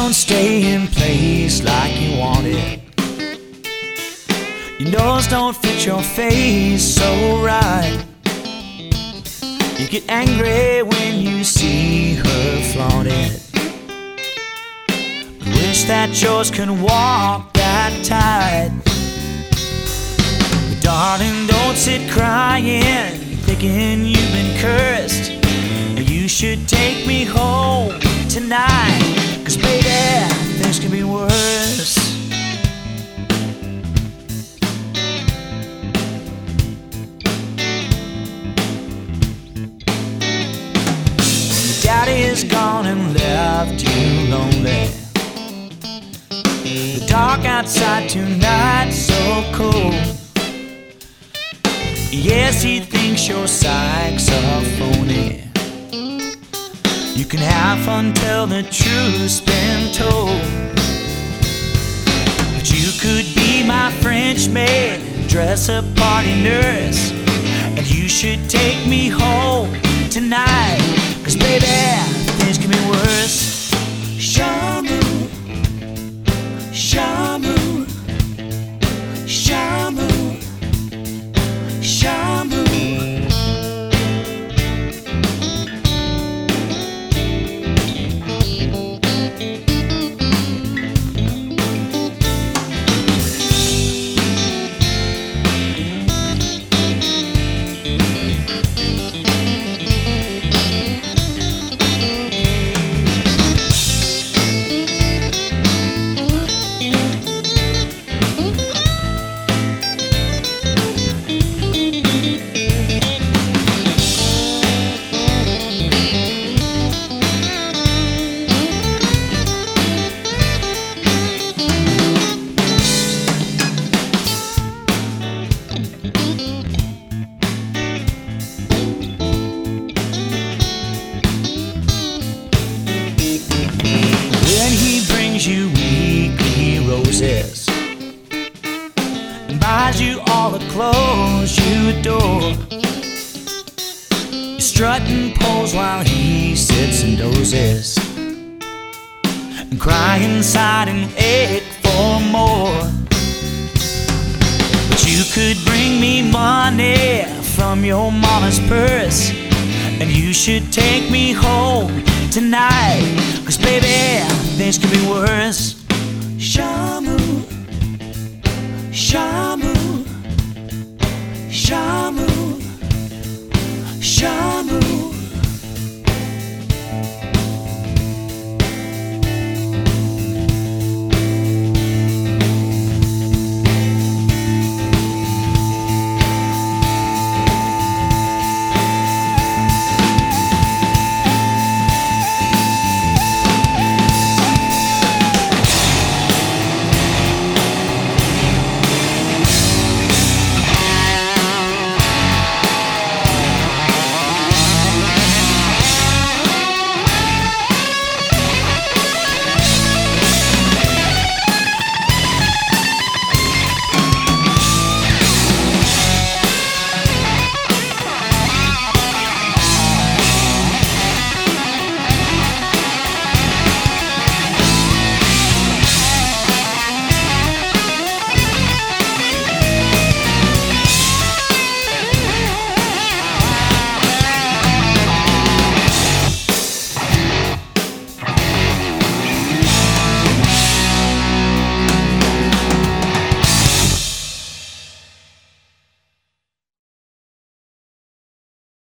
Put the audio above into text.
don't stay in place like you want it. Your nose don't fit your face so right. You get angry when you see her flaunt it. Wish that yours could walk that tight. But darling, don't sit crying, thinking you've been cursed. You should take me home tonight, 'cause baby, things can be worse. Your daddy is gone and left you lonely. The dark outside tonight so cold. Yes, he thinks your psych's a phony. You can have fun till the truth's been told. But you could be my French maid, dress up party nurse, and you should take me home tonight, 'cause baby, things can be worse. Shamu, shamu, shamu, shamu. You weekly roses and buys you all the clothes you adore. You strut and pose while he sits and dozes, and cry inside and ache for more. But you could bring me money from your mama's purse, and you should take me home tonight, 'cause baby, things could be worse.